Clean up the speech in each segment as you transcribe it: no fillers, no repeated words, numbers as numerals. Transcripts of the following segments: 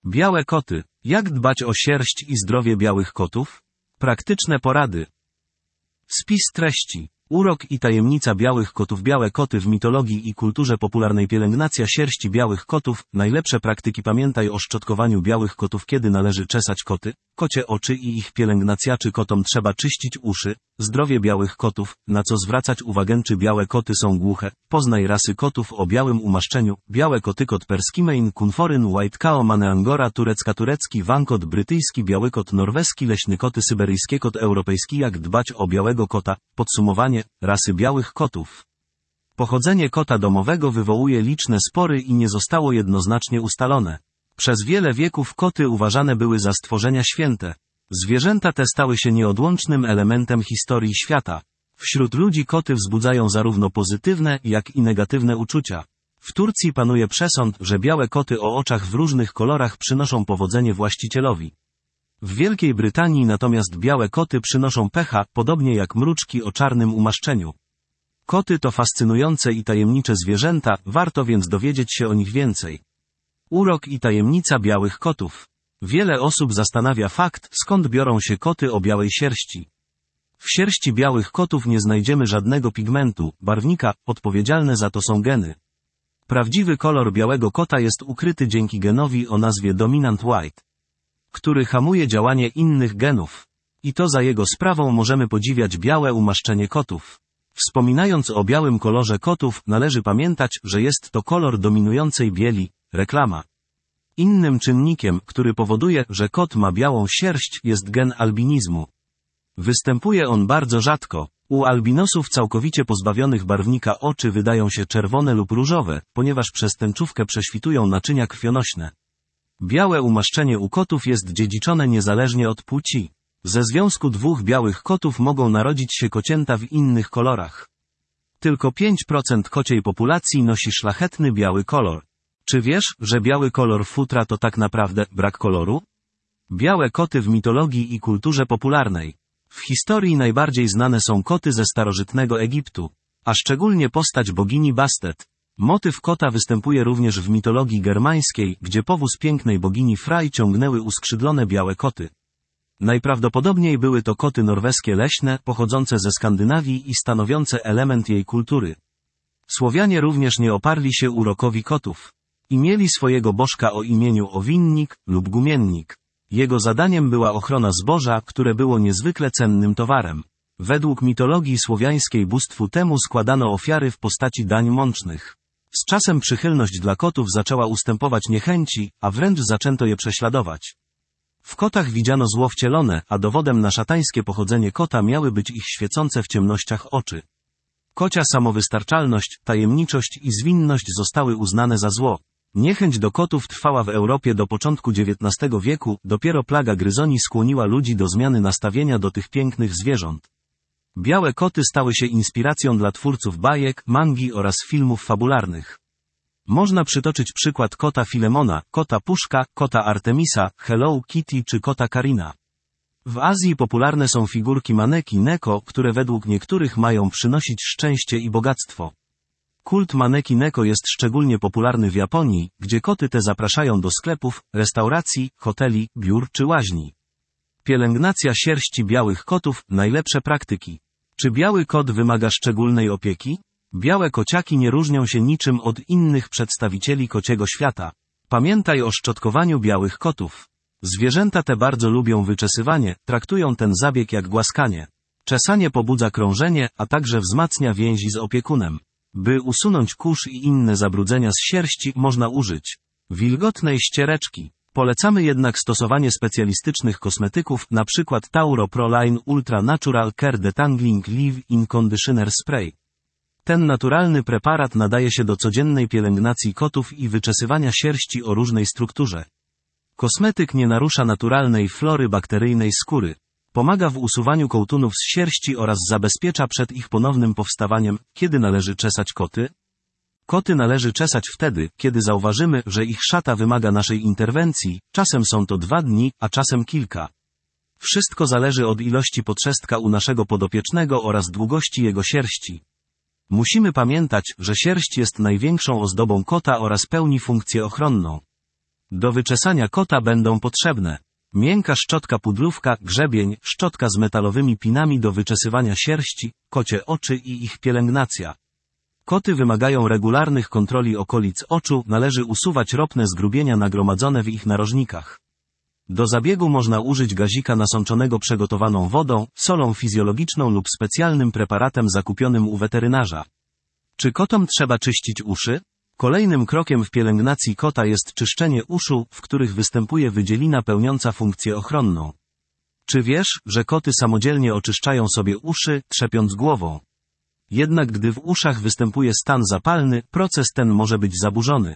Białe koty. Jak dbać o sierść i zdrowie białych kotów? Praktyczne porady. Spis treści. Urok i tajemnica białych kotów. Białe koty w mitologii i kulturze popularnej. Pielęgnacja sierści białych kotów. Najlepsze praktyki. Pamiętaj o szczotkowaniu białych kotów. Kiedy należy czesać koty? Kocie oczy i ich pielęgnacja. Czy kotom trzeba czyścić uszy? Zdrowie białych kotów. Na co zwracać uwagę? Czy białe koty są głuche? Poznaj rasy kotów o białym umaszczeniu. Białe koty. Kot perski Maine Coon Foreign White Cow Mane Angora turecka turecki van kot brytyjski biały kot norweski leśny koty syberyjskie kot europejski. Jak dbać o białego kota? Podsumowanie. Rasy białych kotów. Pochodzenie kota domowego wywołuje liczne spory i nie zostało jednoznacznie ustalone. Przez wiele wieków koty uważane były za stworzenia święte. Zwierzęta te stały się nieodłącznym elementem historii świata. Wśród ludzi koty wzbudzają zarówno pozytywne, jak i negatywne uczucia. W Turcji panuje przesąd, że białe koty o oczach w różnych kolorach przynoszą powodzenie właścicielowi. W Wielkiej Brytanii natomiast białe koty przynoszą pecha, podobnie jak mruczki o czarnym umaszczeniu. Koty to fascynujące i tajemnicze zwierzęta, warto więc dowiedzieć się o nich więcej. Urok i tajemnica białych kotów. Wiele osób zastanawia fakt, skąd biorą się koty o białej sierści. W sierści białych kotów nie znajdziemy żadnego pigmentu, barwnika, odpowiedzialne za to są geny. Prawdziwy kolor białego kota jest ukryty dzięki genowi o nazwie Dominant White, który hamuje działanie innych genów. I to za jego sprawą możemy podziwiać białe umaszczenie kotów. Wspominając o białym kolorze kotów, należy pamiętać, że jest to kolor dominującej bieli, reklama. Innym czynnikiem, który powoduje, że kot ma białą sierść, jest gen albinizmu. Występuje on bardzo rzadko. U albinosów całkowicie pozbawionych barwnika oczy wydają się czerwone lub różowe, ponieważ przez tęczówkę prześwitują naczynia krwionośne. Białe umaszczenie u kotów jest dziedziczone niezależnie od płci. Ze związku dwóch białych kotów mogą narodzić się kocięta w innych kolorach. Tylko 5% kociej populacji nosi szlachetny biały kolor. Czy wiesz, że biały kolor futra to tak naprawdę brak koloru? Białe koty w mitologii i kulturze popularnej. W historii najbardziej znane są koty ze starożytnego Egiptu, a szczególnie postać bogini Bastet. Motyw kota występuje również w mitologii germańskiej, gdzie powóz pięknej bogini Frey ciągnęły uskrzydlone białe koty. Najprawdopodobniej były to koty norweskie leśne, pochodzące ze Skandynawii i stanowiące element jej kultury. Słowianie również nie oparli się urokowi kotów. I mieli swojego bożka o imieniu Owinnik lub Gumiennik. Jego zadaniem była ochrona zboża, które było niezwykle cennym towarem. Według mitologii słowiańskiej bóstwu temu składano ofiary w postaci dań mącznych. Z czasem przychylność dla kotów zaczęła ustępować niechęci, a wręcz zaczęto je prześladować. W kotach widziano zło wcielone, a dowodem na szatańskie pochodzenie kota miały być ich świecące w ciemnościach oczy. Kocia samowystarczalność, tajemniczość i zwinność zostały uznane za zło. Niechęć do kotów trwała w Europie do początku XIX wieku, dopiero plaga gryzoni skłoniła ludzi do zmiany nastawienia do tych pięknych zwierząt. Białe koty stały się inspiracją dla twórców bajek, mangi oraz filmów fabularnych. Można przytoczyć przykład kota Filemona, kota Puszka, kota Artemisa, Hello Kitty czy kota Karina. W Azji popularne są figurki maneki Neko, które według niektórych mają przynosić szczęście i bogactwo. Kult maneki Neko jest szczególnie popularny w Japonii, gdzie koty te zapraszają do sklepów, restauracji, hoteli, biur czy łaźni. Pielęgnacja sierści białych kotów, najlepsze praktyki. Czy biały kot wymaga szczególnej opieki? Białe kociaki nie różnią się niczym od innych przedstawicieli kociego świata. Pamiętaj o szczotkowaniu białych kotów. Zwierzęta te bardzo lubią wyczesywanie, traktują ten zabieg jak głaskanie. Czesanie pobudza krążenie, a także wzmacnia więzi z opiekunem. By usunąć kurz i inne zabrudzenia z sierści, można użyć wilgotnej ściereczki. Polecamy jednak stosowanie specjalistycznych kosmetyków, np. Tauro Pro Line Ultra Natural Care Detangling Leave-In Conditioner Spray. Ten naturalny preparat nadaje się do codziennej pielęgnacji kotów i wyczesywania sierści o różnej strukturze. Kosmetyk nie narusza naturalnej flory bakteryjnej skóry. Pomaga w usuwaniu kołtunów z sierści oraz zabezpiecza przed ich ponownym powstawaniem. Kiedy należy czesać koty? Koty należy czesać wtedy, kiedy zauważymy, że ich szata wymaga naszej interwencji, czasem są to 2 dni, a czasem kilka. Wszystko zależy od ilości potrzestka u naszego podopiecznego oraz długości jego sierści. Musimy pamiętać, że sierść jest największą ozdobą kota oraz pełni funkcję ochronną. Do wyczesania kota będą potrzebne miękka szczotka pudrówka, grzebień, szczotka z metalowymi pinami do wyczesywania sierści, kocie oczy i ich pielęgnacja. Koty wymagają regularnych kontroli okolic oczu, należy usuwać ropne zgrubienia nagromadzone w ich narożnikach. Do zabiegu można użyć gazika nasączonego przygotowaną wodą, solą fizjologiczną lub specjalnym preparatem zakupionym u weterynarza. Czy kotom trzeba czyścić uszy? Kolejnym krokiem w pielęgnacji kota jest czyszczenie uszu, w których występuje wydzielina pełniąca funkcję ochronną. Czy wiesz, że koty samodzielnie oczyszczają sobie uszy, trzepiąc głową? Jednak gdy w uszach występuje stan zapalny, proces ten może być zaburzony.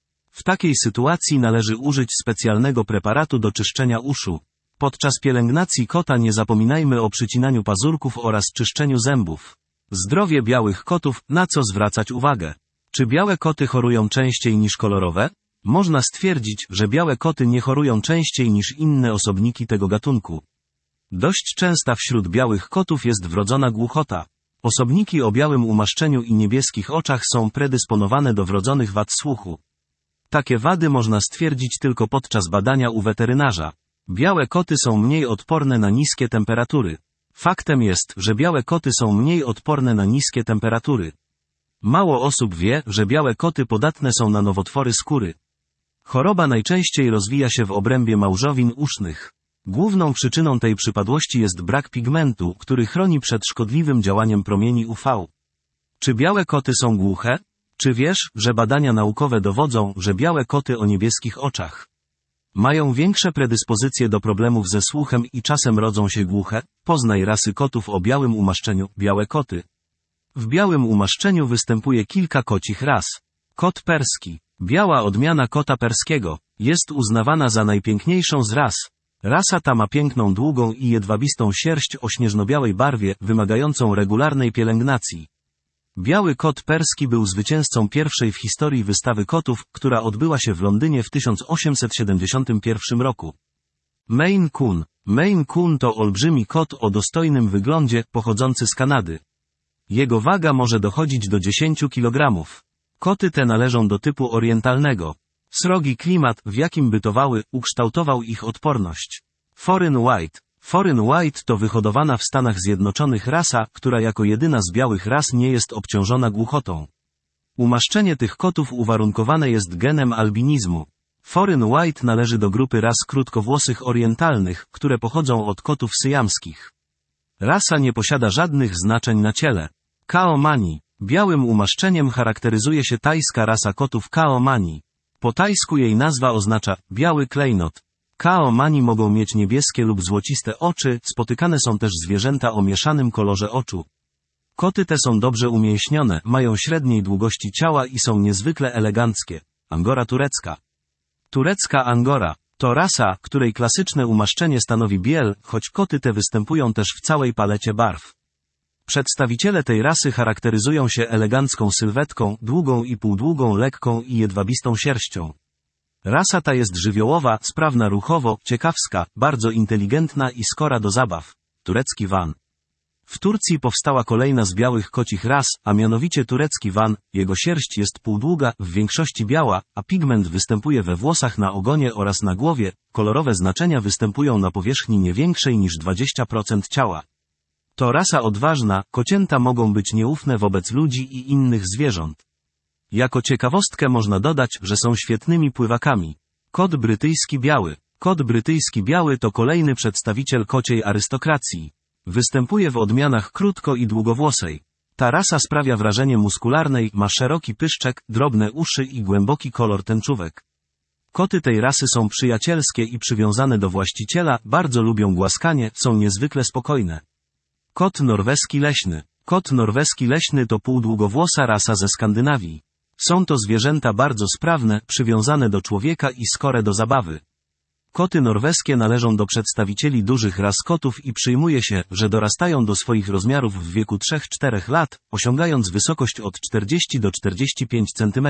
W takiej sytuacji należy użyć specjalnego preparatu do czyszczenia uszu. Podczas pielęgnacji kota nie zapominajmy o przycinaniu pazurków oraz czyszczeniu zębów. Zdrowie białych kotów, na co zwracać uwagę? Czy białe koty chorują częściej niż kolorowe? Można stwierdzić, że białe koty nie chorują częściej niż inne osobniki tego gatunku. Dość częsta wśród białych kotów jest wrodzona głuchota. Osobniki o białym umaszczeniu i niebieskich oczach są predysponowane do wrodzonych wad słuchu. Takie wady można stwierdzić tylko podczas badania u weterynarza. Białe koty są mniej odporne na niskie temperatury. Faktem jest, że białe koty są mniej odporne na niskie temperatury. Mało osób wie, że białe koty podatne są na nowotwory skóry. Choroba najczęściej rozwija się w obrębie małżowin usznych. Główną przyczyną tej przypadłości jest brak pigmentu, który chroni przed szkodliwym działaniem promieni UV. Czy białe koty są głuche? Czy wiesz, że badania naukowe dowodzą, że białe koty o niebieskich oczach mają większe predyspozycje do problemów ze słuchem i czasem rodzą się głuche? Poznaj rasy kotów o białym umaszczeniu. Białe koty. W białym umaszczeniu występuje kilka kocich ras. Kot perski. Biała odmiana kota perskiego. Jest uznawana za najpiękniejszą z ras. Rasa ta ma piękną, długą i jedwabistą sierść o śnieżno-białej barwie, wymagającą regularnej pielęgnacji. Biały kot perski był zwycięzcą pierwszej w historii wystawy kotów, która odbyła się w Londynie w 1871 roku. Maine Coon. Maine Coon to olbrzymi kot o dostojnym wyglądzie, pochodzący z Kanady. Jego waga może dochodzić do 10 kg. Koty te należą do typu orientalnego. Srogi klimat, w jakim bytowały, ukształtował ich odporność. Foreign White. Foreign White to wyhodowana w Stanach Zjednoczonych rasa, która jako jedyna z białych ras nie jest obciążona głuchotą. Umaszczenie tych kotów uwarunkowane jest genem albinizmu. Foreign White należy do grupy ras krótkowłosych orientalnych, które pochodzą od kotów syjamskich. Rasa nie posiada żadnych znaczeń na ciele. Khao Mani. Białym umaszczeniem charakteryzuje się tajska rasa kotów Khao Mani. Po tajsku jej nazwa oznacza biały klejnot. Khao Mani mogą mieć niebieskie lub złociste oczy, spotykane są też zwierzęta o mieszanym kolorze oczu. Koty te są dobrze umięśnione, mają średniej długości ciała i są niezwykle eleganckie. Angora turecka. Turecka Angora to rasa, której klasyczne umaszczenie stanowi biel, choć koty te występują też w całej palecie barw. Przedstawiciele tej rasy charakteryzują się elegancką sylwetką, długą i półdługą, lekką i jedwabistą sierścią. Rasa ta jest żywiołowa, sprawna ruchowo, ciekawska, bardzo inteligentna i skora do zabaw. Turecki Van. W Turcji powstała kolejna z białych kocich ras, a mianowicie turecki Van. Jego sierść jest półdługa, w większości biała, a pigment występuje we włosach na ogonie oraz na głowie. Kolorowe znaczenia występują na powierzchni nie większej niż 20% ciała. To rasa odważna, kocięta mogą być nieufne wobec ludzi i innych zwierząt. Jako ciekawostkę można dodać, że są świetnymi pływakami. Kot brytyjski biały. Kot brytyjski biały to kolejny przedstawiciel kociej arystokracji. Występuje w odmianach krótko- i długowłosej. Ta rasa sprawia wrażenie muskularnej, ma szeroki pyszczek, drobne uszy i głęboki kolor tęczówek. Koty tej rasy są przyjacielskie i przywiązane do właściciela, bardzo lubią głaskanie, są niezwykle spokojne. Kot norweski leśny. Kot norweski leśny to półdługowłosa rasa ze Skandynawii. Są to zwierzęta bardzo sprawne, przywiązane do człowieka i skore do zabawy. Koty norweskie należą do przedstawicieli dużych ras kotów i przyjmuje się, że dorastają do swoich rozmiarów w wieku 3-4 lat, osiągając wysokość od 40 do 45 cm.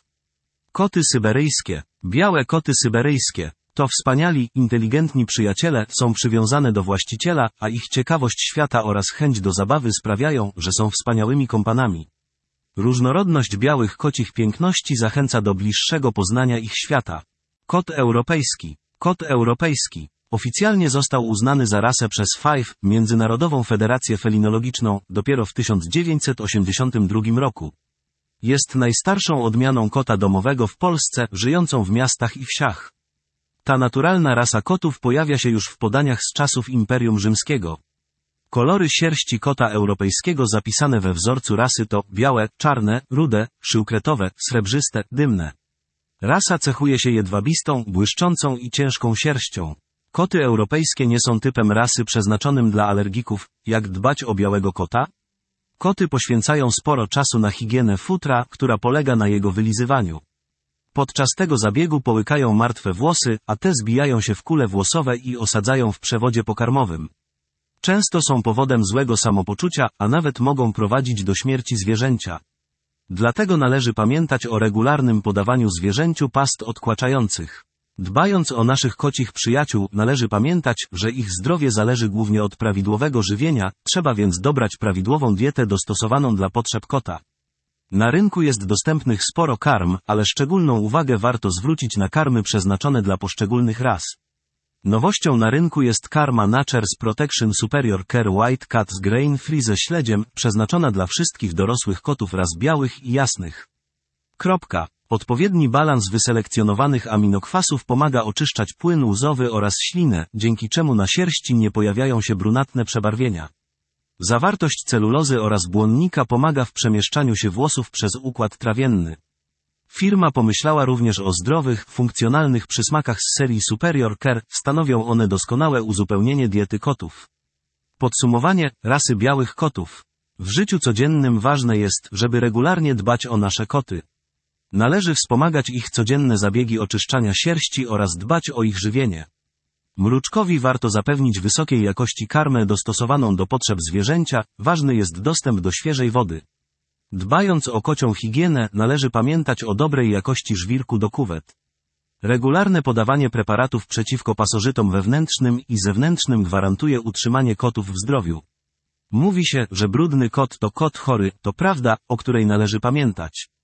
Koty syberyjskie. Białe koty syberyjskie. To wspaniali, inteligentni przyjaciele, są przywiązane do właściciela, a ich ciekawość świata oraz chęć do zabawy sprawiają, że są wspaniałymi kompanami. Różnorodność białych kocich piękności zachęca do bliższego poznania ich świata. Kot europejski. Kot europejski. Oficjalnie został uznany za rasę przez FIFE, Międzynarodową Federację Felinologiczną, dopiero w 1982 roku. Jest najstarszą odmianą kota domowego w Polsce, żyjącą w miastach i wsiach. Ta naturalna rasa kotów pojawia się już w podaniach z czasów Imperium Rzymskiego. Kolory sierści kota europejskiego zapisane we wzorcu rasy to białe, czarne, rude, szyłkretowe, srebrzyste, dymne. Rasa cechuje się jedwabistą, błyszczącą i ciężką sierścią. Koty europejskie nie są typem rasy przeznaczonym dla alergików. Jak dbać o białego kota? Koty poświęcają sporo czasu na higienę futra, która polega na jego wylizywaniu. Podczas tego zabiegu połykają martwe włosy, a te zbijają się w kule włosowe i osadzają w przewodzie pokarmowym. Często są powodem złego samopoczucia, a nawet mogą prowadzić do śmierci zwierzęcia. Dlatego należy pamiętać o regularnym podawaniu zwierzęciu past odkłaczających. Dbając o naszych kocich przyjaciół, należy pamiętać, że ich zdrowie zależy głównie od prawidłowego żywienia, trzeba więc dobrać prawidłową dietę dostosowaną dla potrzeb kota. Na rynku jest dostępnych sporo karm, ale szczególną uwagę warto zwrócić na karmy przeznaczone dla poszczególnych ras. Nowością na rynku jest karma Nature's Protection Superior Care White Cat z Grain Free ze śledziem, przeznaczona dla wszystkich dorosłych kotów ras białych i jasnych. Odpowiedni balans wyselekcjonowanych aminokwasów pomaga oczyszczać płyn łzowy oraz ślinę, dzięki czemu na sierści nie pojawiają się brunatne przebarwienia. Zawartość celulozy oraz błonnika pomaga w przemieszczaniu się włosów przez układ trawienny. Firma pomyślała również o zdrowych, funkcjonalnych przysmakach z serii Superior Care, stanowią one doskonałe uzupełnienie diety kotów. Podsumowanie, rasy białych kotów. W życiu codziennym ważne jest, żeby regularnie dbać o nasze koty. Należy wspomagać ich codzienne zabiegi oczyszczania sierści oraz dbać o ich żywienie. Mruczkowi warto zapewnić wysokiej jakości karmę dostosowaną do potrzeb zwierzęcia, ważny jest dostęp do świeżej wody. Dbając o kocią higienę, należy pamiętać o dobrej jakości żwirku do kuwet. Regularne podawanie preparatów przeciwko pasożytom wewnętrznym i zewnętrznym gwarantuje utrzymanie kotów w zdrowiu. Mówi się, że brudny kot to kot chory, to prawda, o której należy pamiętać.